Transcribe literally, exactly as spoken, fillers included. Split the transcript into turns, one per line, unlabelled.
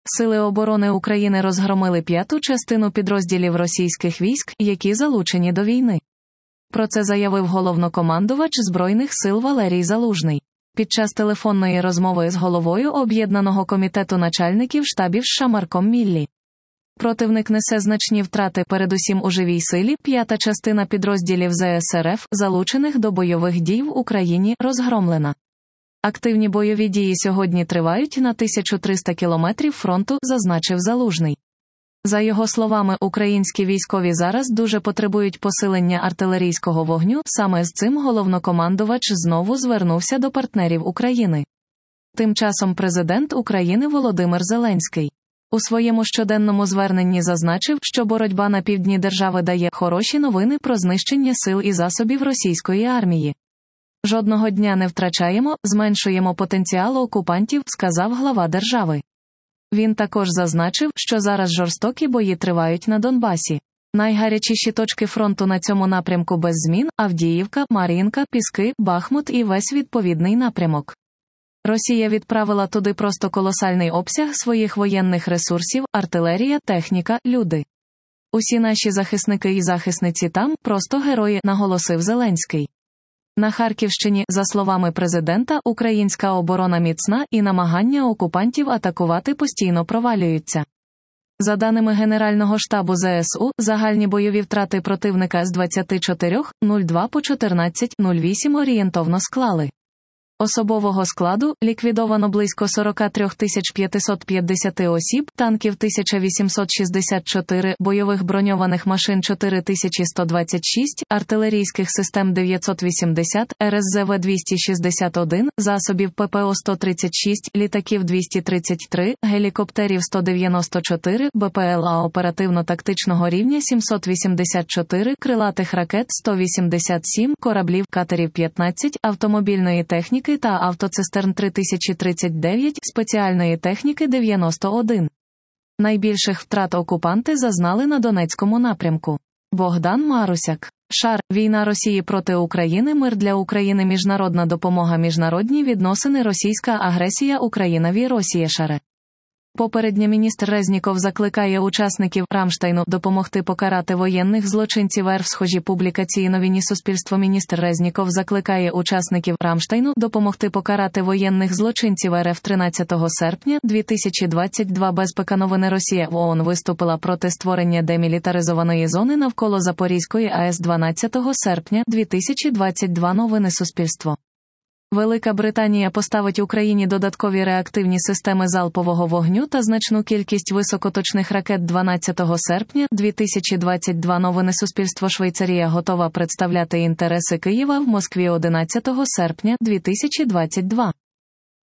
Сили оборони України розгромили п'яту частину підрозділів російських військ, які залучені до війни. Про це заявив головнокомандувач Збройних сил Валерій Залужний. Під час телефонної розмови з головою Об'єднаного комітету начальників штабів США Марком Міллі. Противник несе значні втрати передусім у живій силі, п'ята частина підрозділів зе ес ер еф, залучених до бойових дій в Україні, розгромлена. Активні бойові дії сьогодні тривають на тисячу триста кілометрів фронту, зазначив Залужний. За його словами, українські військові зараз дуже потребують посилення артилерійського вогню, саме з цим головнокомандувач знову звернувся до партнерів України. Тим часом президент України Володимир Зеленський у своєму щоденному зверненні зазначив, що боротьба на півдні держави дає хороші новини про знищення сил і засобів російської армії. Жодного дня не втрачаємо, зменшуємо потенціал окупантів, сказав глава держави. Він також зазначив, що зараз жорстокі бої тривають на Донбасі. Найгарячіші точки фронту на цьому напрямку без змін – Авдіївка, Мар'їнка, Піски, Бахмут і весь відповідний напрямок. Росія відправила туди просто колосальний обсяг своїх воєнних ресурсів, артилерія, техніка, люди. Усі наші захисники і захисниці там – просто герої, наголосив Зеленський. На Харківщині, за словами президента, українська оборона міцна і намагання окупантів атакувати постійно провалюються. За даними Генерального штабу зе ес у, загальні бойові втрати противника з двадцять чотири нуль два по чотирнадцять нуль вісім орієнтовно склали. Особового складу – ліквідовано близько сорок три тисячі п'ятсот п'ятдесят осіб, танків тисяча вісімсот шістдесят чотири, бойових броньованих машин чотири тисячі сто двадцять шість, артилерійських систем дев'ятсот вісімдесят, ер ес зе ве двісті шістдесят один, засобів пе пе о сто тридцять шість, літаків двісті тридцять три, гелікоптерів сто дев'яносто чотири, бе пе ел а оперативно-тактичного рівня сімсот вісімдесят чотири, крилатих ракет сто вісімдесят сім, кораблів, катерів п'ятнадцять, автомобільної техніки та автоцистерн три тисячі тридцять дев'ять, спеціальної техніки дев'яносто один. Найбільших втрат окупанти зазнали на Донецькому напрямку. Богдан Марусяк. Шар. Війна Росії проти України. Мир для України. Міжнародна допомога. Міжнародні відносини. Російська агресія. Україна. Росія. Шаре. Попередньо міністр Резніков закликає учасників Рамштайну допомогти покарати воєнних злочинців РФ. Схожі публікації новині Суспільство. Міністр Резніков закликає учасників Рамштайну допомогти покарати воєнних злочинців РФ. тринадцятого серпня дві тисячі двадцять два. Безпека. Новини. Росія в ООН виступила проти створення демілітаризованої зони навколо Запорізької АЕС. дванадцятого серпня дві тисячі двадцять два. Новини Суспільство. Велика Британія поставить Україні додаткові реактивні системи залпового вогню та значну кількість високоточних ракет. дванадцятого серпня дві тисячі двадцять два. Новини Суспільство. Швейцарія готова представляти інтереси Києва в Москві. одинадцятого серпня дві тисячі двадцять два.